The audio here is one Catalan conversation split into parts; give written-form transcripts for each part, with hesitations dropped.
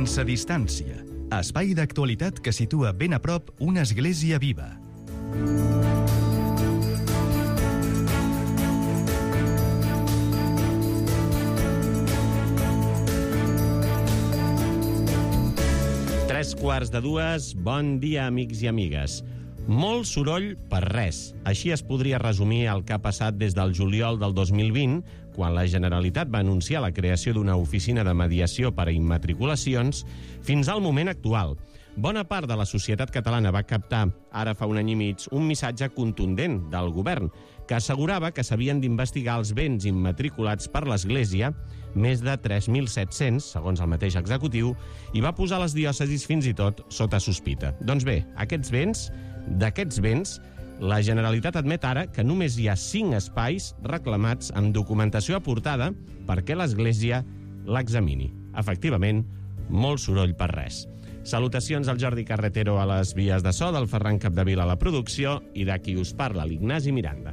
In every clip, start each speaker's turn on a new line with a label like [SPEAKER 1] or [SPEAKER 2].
[SPEAKER 1] Sense distància. Espai d'actualitat que situa ben a prop una església viva.
[SPEAKER 2] Tres quarts de dues, bon dia, amics i amigues. Molt soroll per res. Així es podria resumir el que ha passat des del juliol del 2020, quan la Generalitat va anunciar la creació d'una oficina de mediació per a immatriculacions, fins al moment actual. Bona part de la societat catalana va captar, ara fa un any i mig, un missatge contundent del govern, que assegurava que s'havien d'investigar els béns immatriculats per l'Església, més de 3.700, segons el mateix executiu, i va posar les diòcesis fins i tot sota sospita. Doncs bé, d'aquests béns, la Generalitat admet ara que només hi ha 5 espais reclamats amb documentació aportada perquè l'Església l'examini. Efectivament, molt soroll per res. Salutacions al Jordi Carretero a les vies de so, del Ferran Capdevila a la producció i de qui us parla, l'Ignasi Miranda.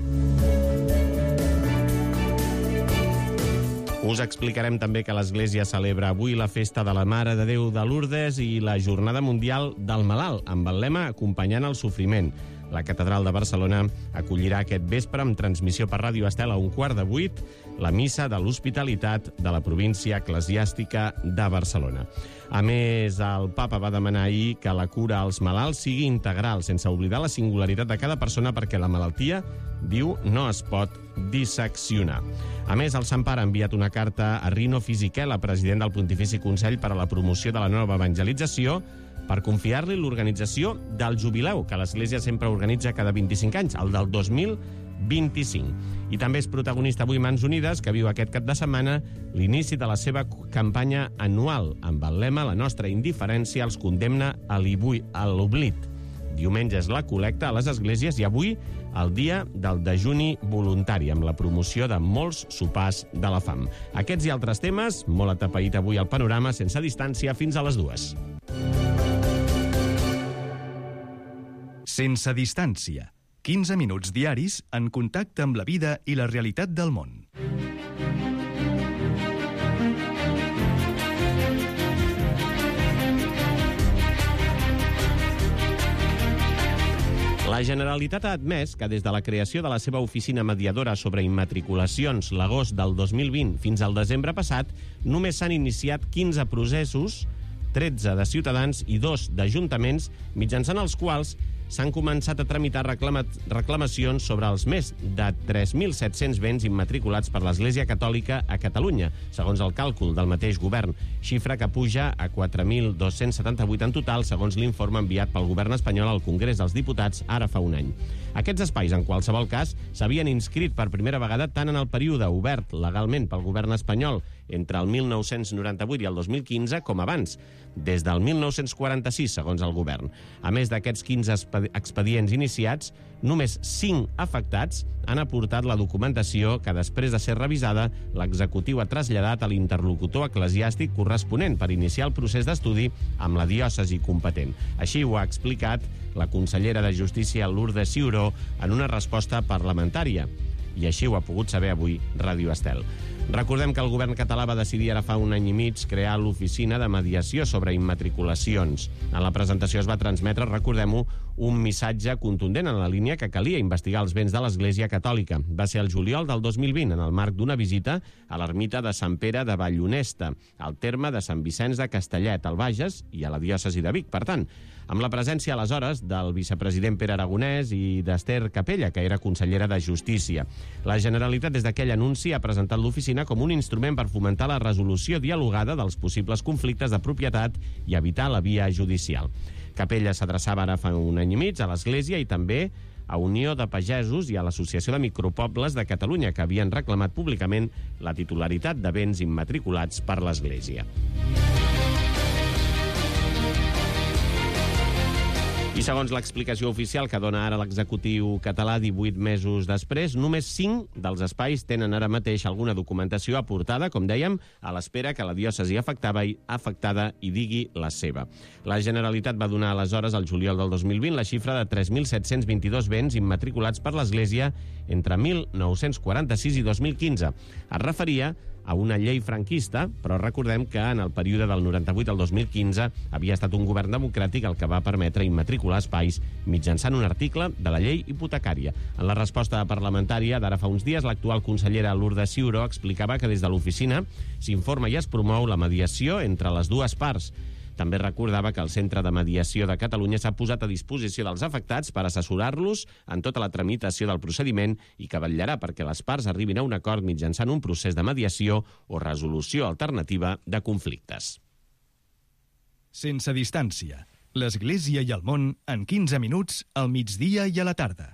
[SPEAKER 2] Us explicarem també que l'Església celebra avui la festa de la Mare de Déu de Lourdes i la Jornada Mundial del Malalt, amb el lema Acompanyant el sofriment. La Catedral de Barcelona acollirà aquest vespre, amb transmissió per Ràdio Estel a 7:15, la missa de l'Hospitalitat de la província eclesiàstica de Barcelona. A més, el papa va demanar ahir que la cura als malalts sigui integral, sense oblidar la singularitat de cada persona, perquè la malaltia, diu, no es pot disseccionar. A més, el Sant Pare ha enviat una carta a Rino Fisichella, president del Pontifici Consell per a la Promoció de la Nova Evangelització, per confiar-li l'organització del jubileu, que l'Església sempre organitza cada 25 anys, el del 2025. I també és protagonista avui Mans Unides, que viu aquest cap de setmana l'inici de la seva campanya anual, amb el lema «La nostra indiferència els condemna a l'oblit». Diumenge és la col·lecta a les esglésies i avui el dia del dejuni voluntari, amb la promoció de molts sopars de la fam. Aquests i altres temes, molt atapeït avui al panorama, sense distància, fins a les 2.
[SPEAKER 1] Sense distància. 15 minuts diaris en contacte amb la vida i la realitat del món.
[SPEAKER 2] La Generalitat ha admès que des de la creació de la seva oficina mediadora sobre immatriculacions l'agost del 2020 fins al desembre passat, només s'han iniciat 15 processos, 13 de ciutadans i 2 d'ajuntaments, mitjançant els quals s'han començat a tramitar reclamacions sobre els més de 3.700 béns immatriculats per l'Església Catòlica a Catalunya, segons el càlcul del mateix govern, xifra que puja a 4.278 en total, segons l'informe enviat pel govern espanyol al Congrés dels Diputats ara fa un any. Aquests espais, en qualsevol cas, s'havien inscrit per primera vegada tant en el període obert legalment pel govern espanyol entre el 1998 i el 2015 com abans, des del 1946, segons el govern. A més d'aquests 15 expedients iniciats, només 5 afectats han aportat la documentació que, després de ser revisada, l'executiu ha traslladat a l'interlocutor eclesiàstic corresponent per iniciar el procés d'estudi amb la diòcesi competent. Així ho ha explicat la consellera de Justícia, Lourdes Ciuró, en una resposta parlamentària. I així ho ha pogut saber avui Ràdio Estel. Recordem que el govern català va decidir ara fa un any i mig crear l'oficina de mediació sobre immatriculacions. En la presentació es va transmetre, recordem-ho, un missatge contundent en la línia que calia investigar els béns de l'Església Catòlica. Va ser el juliol del 2020, en el marc d'una visita a l'ermita de Sant Pere de Vallhonesta, al terme de Sant Vicenç de Castellet, al Bages, i a la diòcesi de Vic, per tant, amb la presència aleshores del vicepresident Pere Aragonès i d'Ester Capella, que era consellera de Justícia. La Generalitat, des d'aquell anunci, ha presentat l'oficina com un instrument per fomentar la resolució dialogada dels possibles conflictes de propietat i evitar la via judicial. Capella s'adreçava ara fa un any i mig a l'Església i també a Unió de Pagesos i a l'Associació de Micropobles de Catalunya, que havien reclamat públicament la titularitat de béns immatriculats per l'Església. I segons l'explicació oficial que dona ara l'executiu català 18 mesos després, només 5 dels espais tenen ara mateix alguna documentació aportada, com dèiem, a l'espera que la diòcesi afectada hi digui la seva. La Generalitat va donar aleshores, al juliol del 2020, la xifra de 3.722 béns immatriculats per l'Església entre 1946 i 2015. Es referia a una llei franquista, però recordem que en el període del 98 al 2015 havia estat un govern democràtic el que va permetre immatricular espais mitjançant un article de la llei hipotecària. En la resposta parlamentària d'ara fa uns dies, l'actual consellera Lourdes Ciuró explicava que des de l'oficina s'informa i es promou la mediació entre les dues parts. També recordava que el Centre de Mediació de Catalunya s'ha posat a disposició dels afectats per assessorar-los en tota la tramitació del procediment i que vetllarà perquè les parts arribin a un acord mitjançant un procés de mediació o resolució alternativa de conflictes.
[SPEAKER 1] Sense distància. L'Església i el món en 15 minuts al migdia i a la tarda.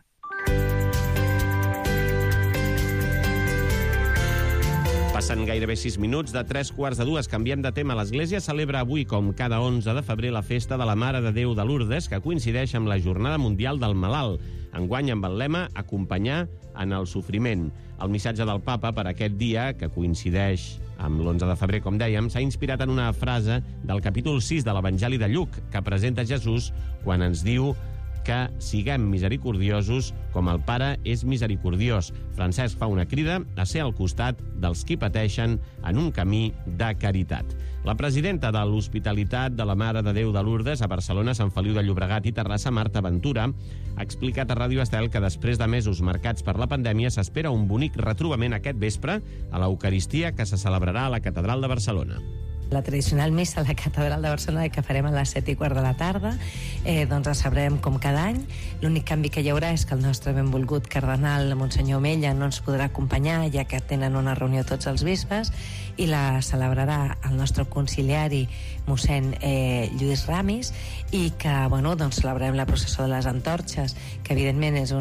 [SPEAKER 2] Passen gairebé 6 minuts de 3:45. Canviem de tema. L'Església celebra avui, com cada 11 de febrer, la festa de la Mare de Déu de Lourdes, que coincideix amb la Jornada Mundial del Malalt. Enguany amb el lema Acompanyar en el sofriment. El missatge del Papa per aquest dia, que coincideix amb l'11 de febrer, com dèiem, s'ha inspirat en una frase del capítol 6 de l'Evangeli de Lluc, que presenta Jesús quan ens diu que siguem misericordiosos com el Pare és misericordiós. Francesc fa una crida a ser al costat dels qui pateixen en un camí de caritat. La presidenta de l'Hospitalitat de la Mare de Déu de Lourdes a Barcelona, Sant Feliu de Llobregat i Terrassa, Marta Ventura, ha explicat a Ràdio Estel que després de mesos marcats per la pandèmia s'espera un bonic retrobament aquest vespre a l'Eucaristia que se celebrarà a la Catedral de Barcelona.
[SPEAKER 3] La tradicional missa a la Catedral de Barcelona que farem a les 7:15 de la tarda, doncs la celebrarem com cada any. L'únic canvi que hi haurà és que el nostre benvolgut cardenal Monsenyor Omella no ens podrà acompanyar, ja que tenen una reunió tots els vespres, i la celebrarà el nostre conciliari mossèn Lluís Ramis, i que doncs celebrarem la processó de les antorxes, que evidentment és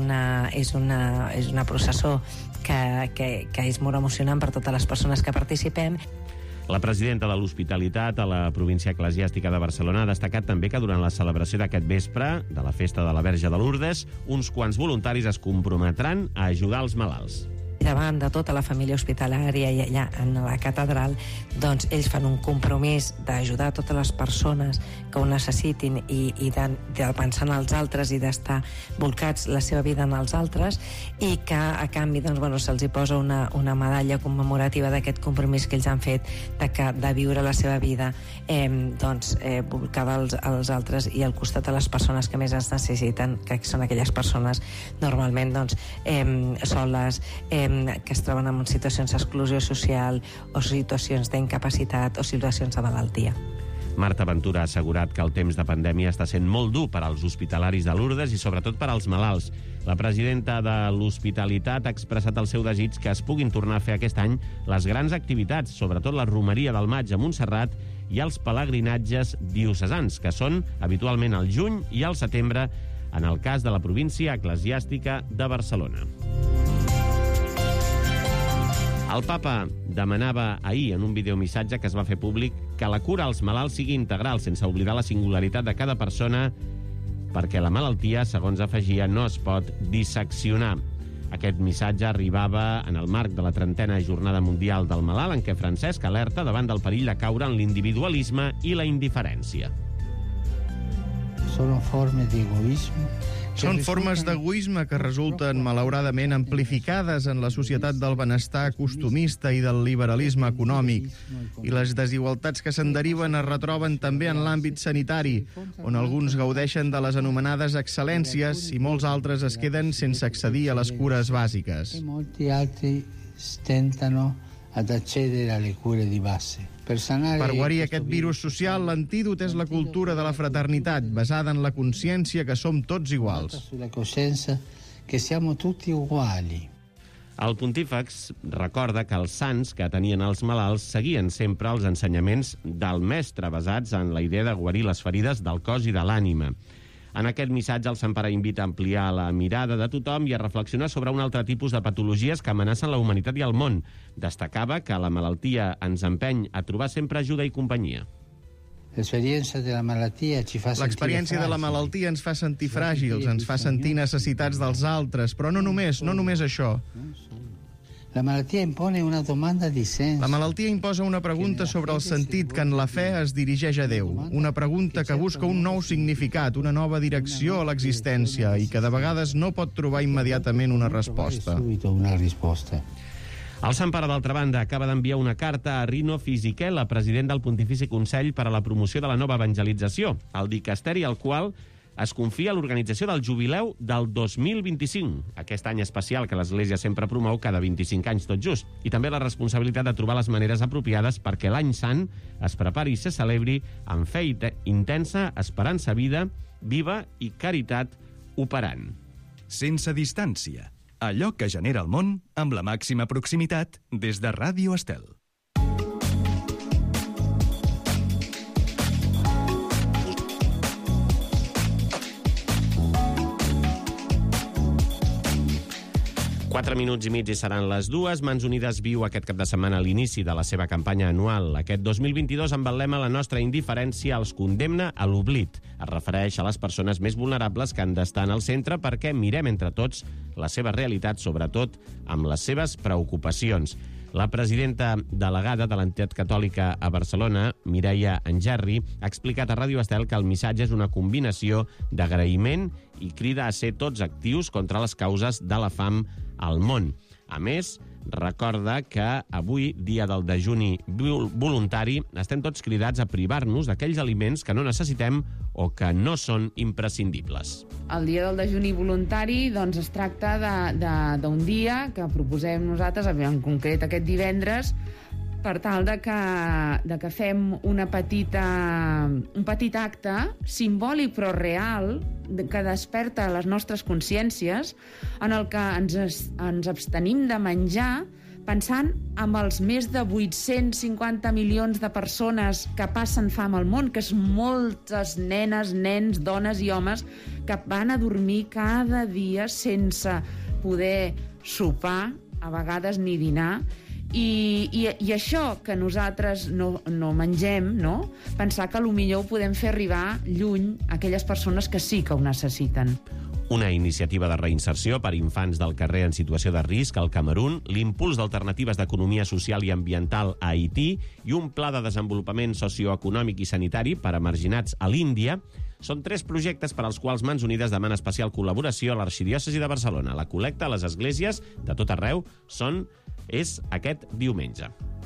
[SPEAKER 3] una processó que és molt emocionant per totes les persones que participem.
[SPEAKER 2] La presidenta de l'Hospitalitat a la província eclesiàstica de Barcelona ha destacat també que durant la celebració d'aquest vespre de la festa de la Verge de Lourdes, uns quants voluntaris es comprometran a ajudar els malalts.
[SPEAKER 3] Davant de tota la família hospitalària i allà en la catedral, doncs ells fan un compromís d'ajudar totes les persones que ho necessitin i de pensar en els altres i d'estar volcats la seva vida en els altres, i que a canvi se'ls hi posa una medalla commemorativa d'aquest compromís que ells han fet de viure la seva vida volcada als altres i al costat de les persones que més ens necessiten, que són aquelles persones normalment soles, que es troben en situacions d'exclusió social o situacions d'incapacitat o situacions de malaltia.
[SPEAKER 2] Marta Ventura ha assegurat que el temps de pandèmia està sent molt dur per als hospitalaris de Lourdes i sobretot per als malalts. La presidenta de l'Hospitalitat ha expressat el seu desig que es puguin tornar a fer aquest any les grans activitats, sobretot la romeria del maig a Montserrat i els pelegrinatges diocesans, que són habitualment al juny i al setembre, en el cas de la província eclesiàstica de Barcelona. El papa demanava ahir en un videomissatge que es va fer públic que la cura als malalts sigui integral, sense oblidar la singularitat de cada persona, perquè la malaltia, segons afegia, no es pot disseccionar. Aquest missatge arribava en el marc de la 30a Jornada Mundial del Malalt, en què Francesc alerta davant del perill de caure en l'individualisme i la indiferència.
[SPEAKER 4] Són formes d'egoisme que resulten, malauradament, amplificades en la societat del benestar costumista i del liberalisme econòmic. I les desigualtats que se'n deriven es retroben també en l'àmbit sanitari, on alguns gaudeixen de les anomenades excel·lències i molts altres es queden sense accedir a les cures bàsiques.
[SPEAKER 5] Molti altri stentano ad accedere alle cure di base.
[SPEAKER 4] Per guarir aquest virus social, l'antídot és la cultura de la fraternitat, basada en la consciència que som tots iguals.
[SPEAKER 5] Sulla coscienza che siamo tutti uguali.
[SPEAKER 2] El pontífex recorda que els sants que tenien els malalts seguien sempre els ensenyaments del mestre basats en la idea de guarir les ferides del cos i de l'ànima. En aquest missatge, el Sant Pare invita a ampliar la mirada de tothom i a reflexionar sobre un altre tipus de patologies que amenacen la humanitat i el món. Destacava que la malaltia ens empeny a trobar sempre ajuda i companyia.
[SPEAKER 4] L'experiència de la malaltia ens fa sentir fràgils, ens fa sentir necessitats dels altres, però no només això.
[SPEAKER 5] La malaltia impone una domanda di senso.
[SPEAKER 4] La malaltia imposa una pregunta sobre el sentit que en la fe es dirigeix a Déu. Una pregunta que busca un nou significat, una nova direcció a l'existència i que de vegades no pot trobar immediatament una resposta.
[SPEAKER 2] El Sant Pare, d'altra banda, acaba d'enviar una carta a Rino Fisichella, president del Pontifici Consell per a la Promoció de la Nova Evangelització, el dicasteri al qual es confia l'organització del Jubileu del 2025, aquest any especial que l'Església sempre promou cada 25 anys tot just, i també la responsabilitat de trobar les maneres apropiades perquè l'any sant es prepari i se celebri amb fe intensa, esperança viva i caritat operant.
[SPEAKER 1] Sense distància. Allò que genera el món amb la màxima proximitat des de Ràdio Estel.
[SPEAKER 2] Quatre minuts i mig i seran les 2. Mans Unides viu aquest cap de setmana a l'inici de la seva campanya anual. Aquest 2022 emblema la nostra indiferència els condemna a l'oblit. Es refereix a les persones més vulnerables que han d'estar en el centre perquè mirem entre tots la seva realitat, sobretot amb les seves preocupacions. La presidenta delegada de l'entitat catòlica a Barcelona, Mireia Angerri, ha explicat a Ràdio Estel que el missatge és una combinació d'agraïment i crida a ser tots actius contra les causes de la fam al món. A més, recorda que avui, dia del dejuni voluntari, estem tots cridats a privar-nos d'aquells aliments que no necessitem o que no són imprescindibles.
[SPEAKER 6] El dia del dejuni voluntari es tracta d'un dia que proposem nosaltres, en concret aquest divendres, per tal de que fem un petit acte simbòlic però real que desperta les nostres consciències, en el que ens abstenim de menjar pensant en els més de 850 milions de persones que passen fam al món, que és moltes nenes, nens, dones i homes que van a dormir cada dia sense poder sopar, a vegades ni dinar. I això que nosaltres no mengem, no? Pensar que potser ho podem fer arribar lluny a aquelles persones que sí que ho necessiten.
[SPEAKER 2] Una iniciativa de reinserció per infants del carrer en situació de risc al Camerun, l'impuls d'alternatives d'economia social i ambiental a Haití i un pla de desenvolupament socioeconòmic i sanitari per a marginats a l'Índia són 3 projectes per als quals Mans Unides demana especial col·laboració a l'Arxidiòcesi de Barcelona. La col·lecta a les esglésies de tot arreu és aquest diumenge.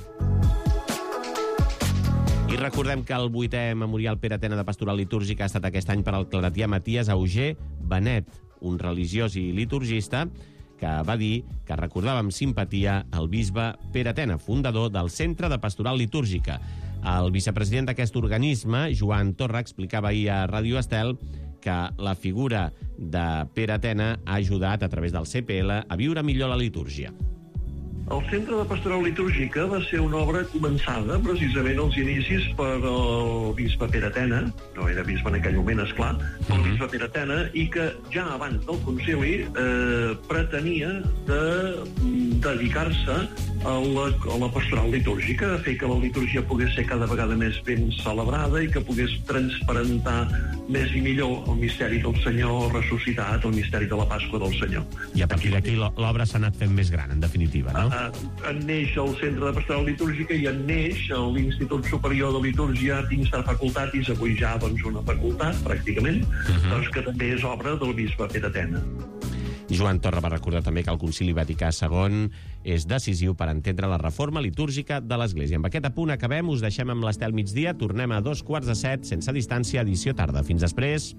[SPEAKER 2] I recordem que el 8è Memorial Pere Tena de Pastoral Litúrgica ha estat aquest any per al claretià Maties Auger Benet, un religiós i liturgista que va dir que recordava amb simpatia el bisbe Pere Tena, fundador del Centre de Pastoral Litúrgica. El vicepresident d'aquest organisme, Joan Torra, explicava ahir a Ràdio Estel que la figura de Pere Tena ha ajudat, a través del CPL, a viure millor la litúrgia.
[SPEAKER 7] El Centre de Pastoral Litúrgica va ser una obra començada precisament als inicis per el bisbe Pere Tena, no era bisbe en aquell moment, esclar, el bisbe Pere Tena, i que ja abans del concili pretenia de dedicar-se a la pastoral litúrgica, a fer que la litúrgia pogués ser cada vegada més ben celebrada i que pogués transparentar més i millor el misteri del Senyor ressuscitat, el misteri de la Pasqua del Senyor.
[SPEAKER 2] I a partir d'aquí l'obra s'ha anat fent més gran, en definitiva, no?
[SPEAKER 7] En neix el Centre de Pastoral Litúrgica i en neix l'Institut Superior de Litúrgia Instar Facultatis, avui ja una facultat, pràcticament, que també és obra del bisbe Pere Tena.
[SPEAKER 2] Joan Torra va recordar també que el Concili Vaticà II és decisiu per entendre la reforma litúrgica de l'Església. Amb aquest apunt acabem, us deixem amb l'Estel migdia, tornem a 7:15, sense distància, edició tarda. Fins després.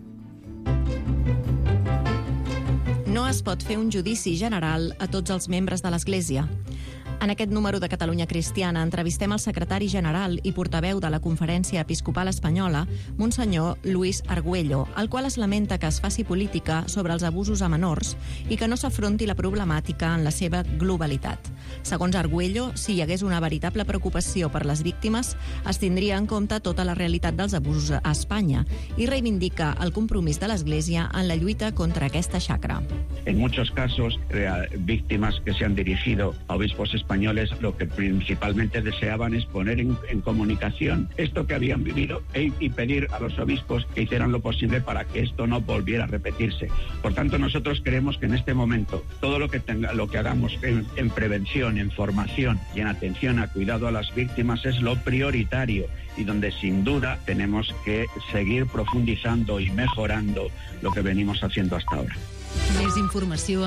[SPEAKER 8] No es pot fer un judici general a tots els membres de l'Església. En aquest número de Catalunya Cristiana entrevistem el secretari general i portaveu de la Conferència Episcopal Espanyola, Monsenyor Luis Argüello, el qual es lamenta que es faci política sobre els abusos a menors i que no s'afronti la problemàtica en la seva globalitat. Segons Argüello, si hi hagués una veritable preocupació per les víctimes, es tindria en compte tota la realitat dels abusos a Espanya i reivindica el compromís de l'Església en la lluita contra aquesta xacra.
[SPEAKER 9] En muchos casos, víctimas que se han dirigido a obispos españoles lo que principalmente deseaban es poner en comunicación esto que habían vivido y pedir a los obispos que hicieran lo posible para que esto no volviera a repetirse. Por tanto, nosotros creemos que en este momento todo lo que hagamos en prevención, en formación y en atención a cuidado a las víctimas es lo prioritario y donde sin duda tenemos que seguir profundizando y mejorando lo que venimos haciendo hasta ahora.
[SPEAKER 8] Més informació